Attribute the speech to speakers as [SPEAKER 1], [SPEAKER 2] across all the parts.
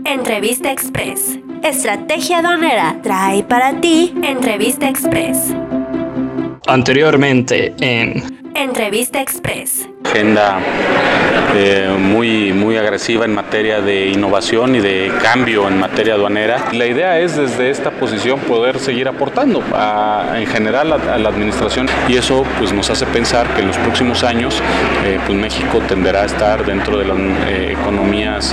[SPEAKER 1] Entrevista Express. Estrategia aduanera trae para ti Entrevista Express.
[SPEAKER 2] Anteriormente en
[SPEAKER 1] Entrevista Express.
[SPEAKER 3] Agenda muy agresiva en materia de innovación y de cambio en materia aduanera. La idea es desde esta posición poder seguir aportando en general a la administración, y eso pues nos hace pensar que en los próximos años pues México tenderá a estar dentro de las economías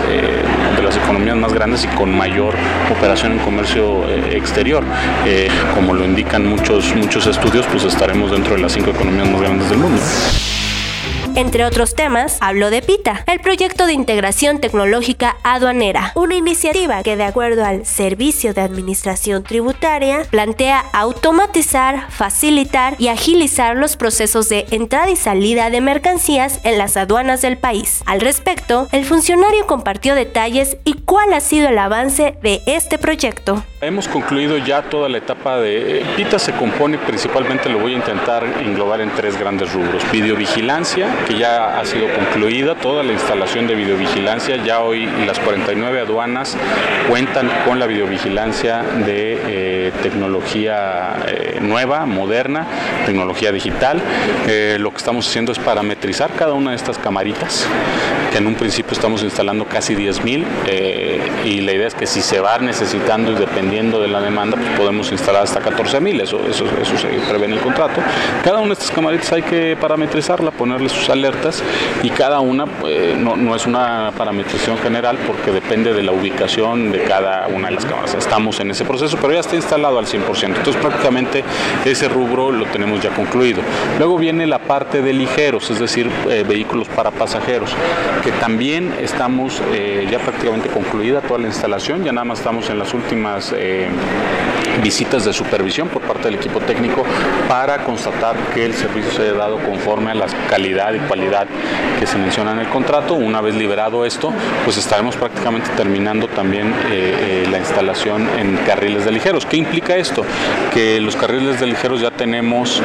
[SPEAKER 3] más grandes y con mayor operación en comercio exterior. Como lo indican muchos estudios, pues estaremos dentro de las 5 economías más grandes del mundo.
[SPEAKER 1] Entre otros temas, habló de PITA, el proyecto de integración tecnológica aduanera, una iniciativa que, de acuerdo al Servicio de Administración Tributaria, plantea automatizar, facilitar y agilizar los procesos de entrada y salida de mercancías en las aduanas del país. Al respecto, el funcionario compartió detalles y cuál ha sido el avance de este proyecto.
[SPEAKER 3] Hemos concluido ya toda la etapa de PITA. Se compone principalmente, lo voy a intentar englobar en 3 grandes rubros: videovigilancia, que ya ha sido concluida, toda la instalación de videovigilancia. Ya hoy las 49 aduanas cuentan con la videovigilancia de tecnología nueva, moderna, tecnología digital. Lo que estamos haciendo es parametrizar cada una de estas camaritas, que en un principio estamos instalando casi 10,000, y la idea es que si se va necesitando y dependiendo de la demanda, pues podemos instalar hasta 14,000, eso se prevé en el contrato. Cada una de estas camaritas hay que parametrizarla, ponerle sus alertas, y cada una no es una parametrización general porque depende de la ubicación de cada una de las cámaras. Estamos en ese proceso, pero ya está instalado al 100%, entonces prácticamente ese rubro lo tenemos ya concluido. Luego viene la parte de ligeros, es decir, vehículos para pasajeros, que también estamos ya prácticamente concluida toda la instalación. Ya nada más estamos en las últimas visitas de supervisión por parte del equipo técnico para constatar que el servicio se haya dado conforme a la calidad y cualidad que se menciona en el contrato. Una vez liberado esto, pues estaremos prácticamente terminando también la instalación en carriles de ligeros. ¿Qué implica esto? Que los carriles de ligeros ya tenemos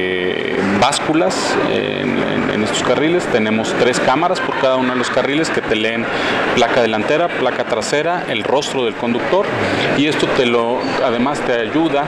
[SPEAKER 3] básculas en estos carriles, tenemos 3 cámaras por cada uno de los carriles que te leen placa delantera, placa trasera, el rostro del conductor, y esto además te ayuda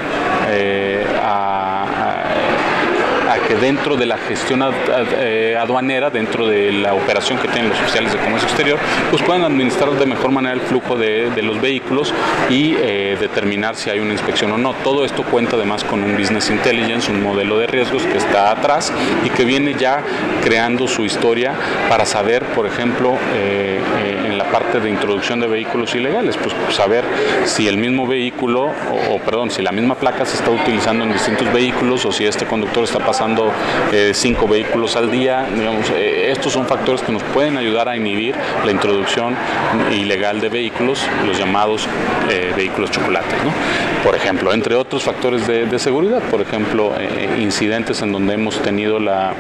[SPEAKER 3] a que dentro de la gestión aduanera, dentro de la operación que tienen los oficiales de comercio exterior, pues puedan administrar de mejor manera el flujo de los vehículos y determinar si hay una inspección o no. Todo esto cuenta además con un business intelligence, un modelo de riesgos que está atrás y que viene ya creando su historia para saber, por ejemplo, en la parte de introducción de vehículos ilegales, pues saber si el mismo vehículo, si la misma placa se está utilizando en distintos vehículos, o si este conductor está pasando 5 vehículos al día. Digamos, estos son factores que nos pueden ayudar a inhibir la introducción ilegal de vehículos, los llamados vehículos chocolates, ¿no? Por ejemplo, entre otros factores de seguridad, por ejemplo, incidentes en donde hemos tenido la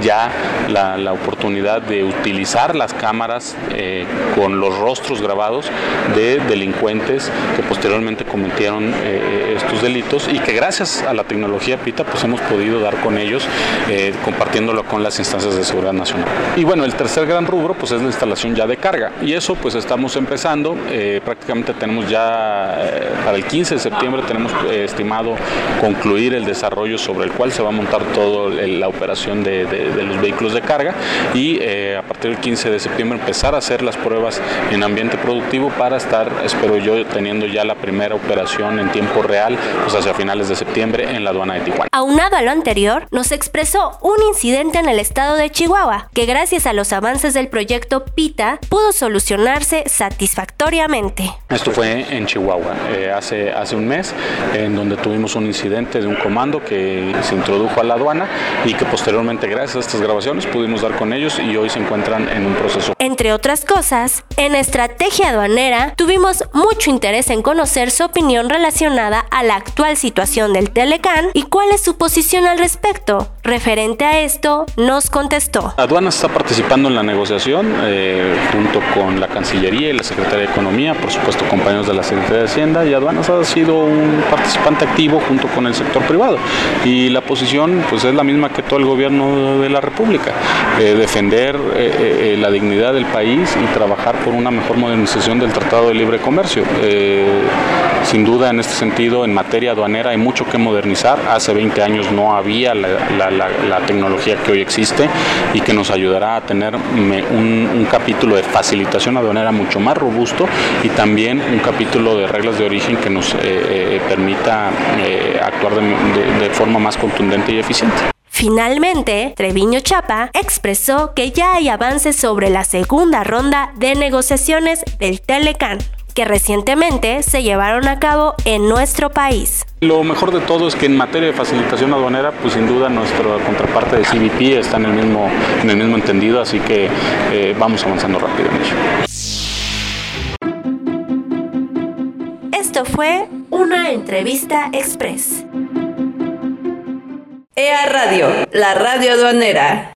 [SPEAKER 3] oportunidad de utilizar las cámaras con los rostros grabados de delincuentes que posteriormente cometieron estos delitos, y que gracias a la tecnología PITA pues hemos podido dar con ellos, compartiéndolo con las instancias de seguridad nacional. Y bueno, el tercer gran rubro pues es la instalación ya de carga, y eso pues estamos empezando. Prácticamente tenemos ya para el 15 de septiembre tenemos estimado concluir el desarrollo sobre el cual se va a montar toda la operación de los vehículos de carga, y a partir del 15 de septiembre empezar a hacer las pruebas en ambiente productivo para estar, espero yo, teniendo ya la primera operación en tiempo real pues hacia finales de septiembre en la aduana de Tijuana.
[SPEAKER 1] Aunado a lo anterior, nos expresó un incidente en el estado de Chihuahua, que gracias a los avances del proyecto PITA pudo solucionarse satisfactoriamente.
[SPEAKER 3] Esto fue en Chihuahua, hace un mes, en donde tuvimos un incidente de un comando que se introdujo a la aduana y que posteriormente, gracias a estas grabaciones, pudimos dar con ellos y hoy se encuentran en un proceso.
[SPEAKER 1] Entre otras cosas, en Estrategia Aduanera tuvimos mucho interés en conocer su opinión relacionada a la actual situación del Telecán y cuál es su posición al respecto. Referente a esto, nos contestó.
[SPEAKER 3] Aduanas está participando en la negociación junto con la Cancillería y la Secretaría de Economía, por supuesto compañeros de la Secretaría de Hacienda, y Aduanas ha sido un participante activo junto con el sector privado, y la posición pues es la misma que todo el gobierno de la República, defender la dignidad del país y trabajar por una mejor modernización del Tratado de Libre Comercio. Sin duda, en este sentido, en materia aduanera hay mucho que modernizar. Hace 20 años no había la tecnología que hoy existe y que nos ayudará a tener un capítulo de facilitación aduanera mucho más robusto y también un capítulo de reglas de origen que nos permita actuar de forma más contundente y eficiente.
[SPEAKER 1] Finalmente, Treviño Chapa expresó que ya hay avances sobre la segunda ronda de negociaciones del Telecán, que recientemente se llevaron a cabo en nuestro país.
[SPEAKER 3] Lo mejor de todo es que en materia de facilitación aduanera, pues sin duda nuestra contraparte de CBP está en el mismo entendido, así que vamos avanzando rápido en ello.
[SPEAKER 1] Esto fue una entrevista express.
[SPEAKER 2] EA Radio, la radio aduanera.